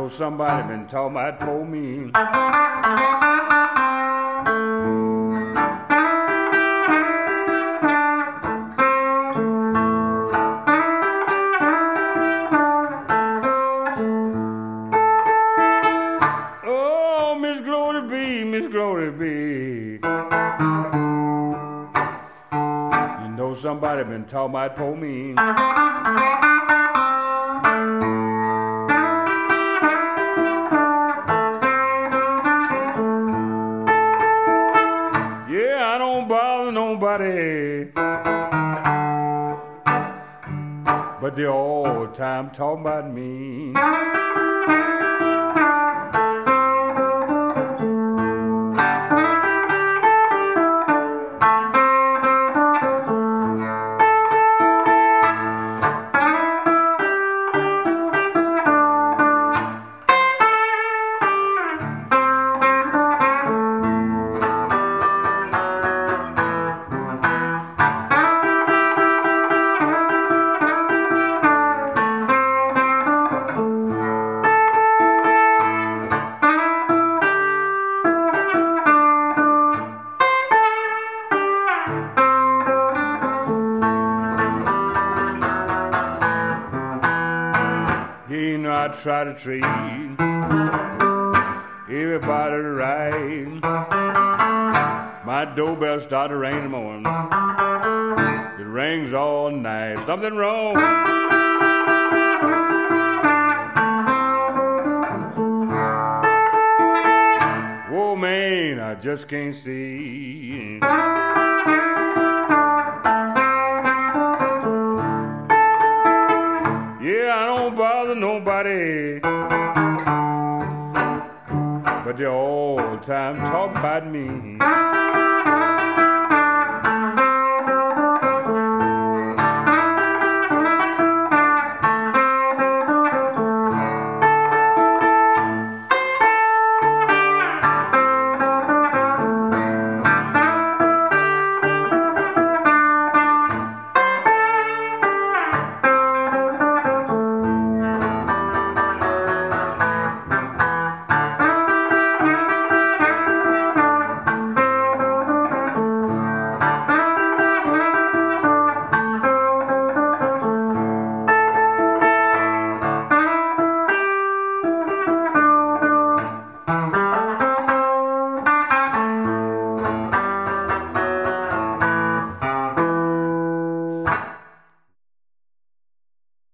know somebody been talking about poor me. Oh, Miss Glory be, Miss Glory be. You know somebody been talking about poor me. Yeah, I don't bother nobody, but they all the time talking about me. You know I try to treat everybody right. My doorbell started to ring in the morning. It rings all night. Something wrong. Whoa, man, I just can't see. Yeah, I don't bother nobody, but they all the time talk about me.